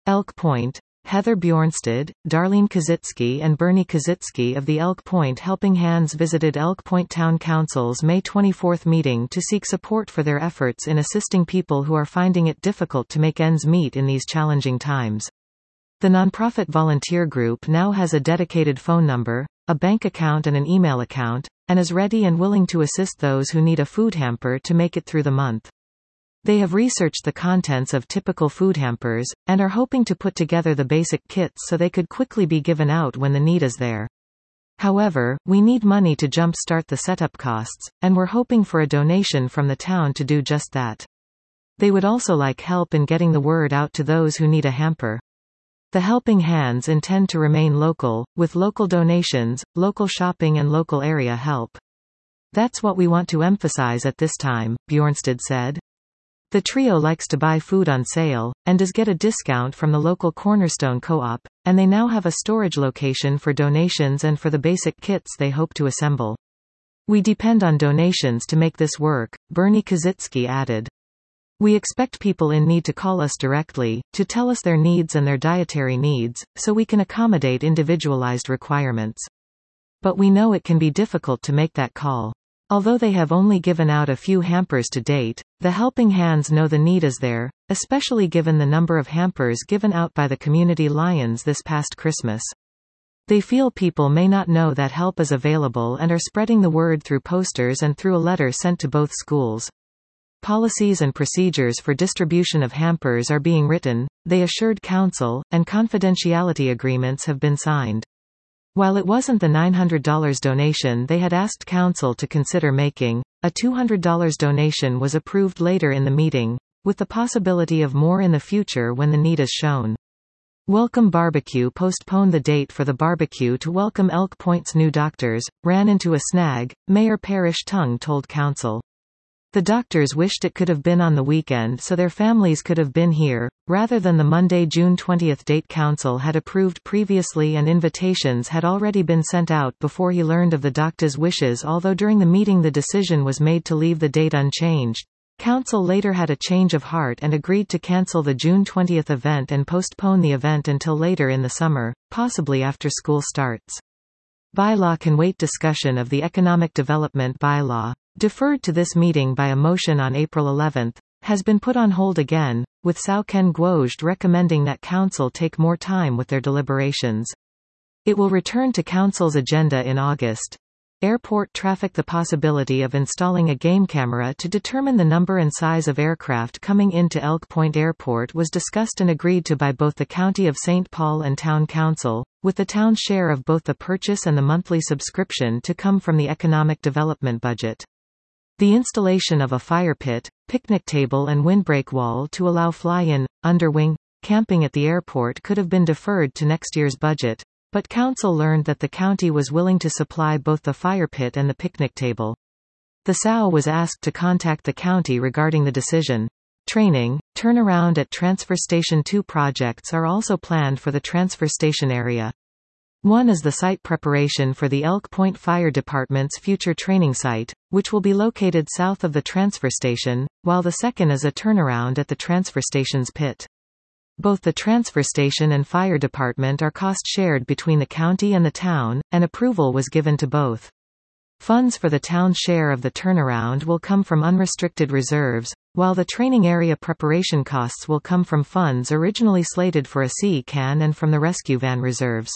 Elk Point. Heather Bjornstad, Darlene Kazitsky and Bernie Kazitsky of the Elk Point Helping Hands visited Elk Point Town Council's May 24 meeting to seek support for their efforts in assisting people who are finding it difficult to make ends meet in these challenging times. The nonprofit volunteer group now has a dedicated phone number, a bank account and an email account, and is ready and willing to assist those who need a food hamper to make it through the month. They have researched the contents of typical food hampers, and are hoping to put together the basic kits so they could quickly be given out when the need is there. However, we need money to jump-start the setup costs, and we're hoping for a donation from the town to do just that. They would also like help in getting the word out to those who need a hamper. The Helping Hands intend to remain local, with local donations, local shopping and local area help. That's what we want to emphasize at this time, Bjornstad said. The trio likes to buy food on sale, and does get a discount from the local Cornerstone Co-op, and they now have a storage location for donations and for the basic kits they hope to assemble. We depend on donations to make this work, Bernie Kazitsky added. We expect people in need to call us directly, to tell us their needs and their dietary needs, so we can accommodate individualized requirements. But we know it can be difficult to make that call. Although they have only given out a few hampers to date, the Helping Hands know the need is there, especially given the number of hampers given out by the Community Lions this past Christmas. They feel people may not know that help is available and are spreading the word through posters and through a letter sent to both schools. Policies and procedures for distribution of hampers are being written, they assured Council, and confidentiality agreements have been signed. While it wasn't the $900 donation they had asked Council to consider making, a $200 donation was approved later in the meeting, with the possibility of more in the future when the need is shown. Welcome Barbecue postponed the date for the barbecue to welcome Elk Point's new doctors, ran into a snag, Mayor Parrish Tung told Council. The doctors wished it could have been on the weekend so their families could have been here, rather than the Monday, June 20 date Council had approved previously, and invitations had already been sent out before he learned of the doctors' wishes. Although during the meeting the decision was made to leave the date unchanged, Council later had a change of heart and agreed to cancel the June 20 event and postpone the event until later in the summer, possibly after school starts. Bylaw can wait. Discussion of the Economic Development Bylaw, deferred to this meeting by a motion on April 11, has been put on hold again, with Sao Ken Guozd recommending that Council take more time with their deliberations. It will return to Council's agenda in August. Airport traffic. The possibility of installing a game camera to determine the number and size of aircraft coming into Elk Point Airport was discussed and agreed to by both the County of St. Paul and Town Council, with the town's share of both the purchase and the monthly subscription to come from the economic development budget. The installation of a fire pit, picnic table and windbreak wall to allow fly-in, underwing, camping at the airport could have been deferred to next year's budget, but Council learned that the county was willing to supply both the fire pit and the picnic table. The SAO was asked to contact the county regarding the decision. Training, turnaround at Transfer Station. 2 projects are also planned for the transfer station area. One is the site preparation for the Elk Point Fire Department's future training site, which will be located south of the transfer station, while the second is a turnaround at the transfer station's pit. Both the transfer station and fire department are cost-shared between the county and the town, and approval was given to both. Funds for the town's share of the turnaround will come from unrestricted reserves, while the training area preparation costs will come from funds originally slated for a CAN and from the rescue van reserves.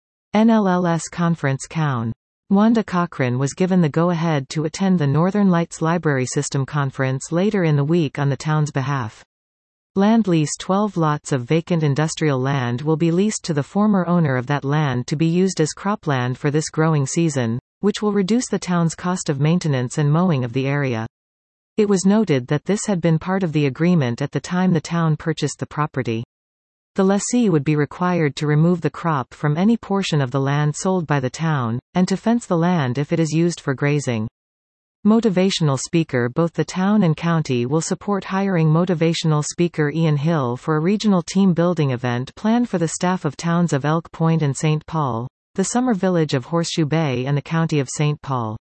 NLLS Conference. Cown. Wanda Cochran was given the go-ahead to attend the Northern Lights Library System Conference later in the week on the town's behalf. Land lease. 12 lots of vacant industrial land will be leased to the former owner of that land to be used as cropland for this growing season, which will reduce the town's cost of maintenance and mowing of the area. It was noted that this had been part of the agreement at the time the town purchased the property. The lessee would be required to remove the crop from any portion of the land sold by the town, and to fence the land if it is used for grazing. Motivational speaker. Both the town and county will support hiring motivational speaker Ian Hill for a regional team building event planned for the staff of towns of Elk Point and St. Paul, the summer village of Horseshoe Bay and the county of St. Paul.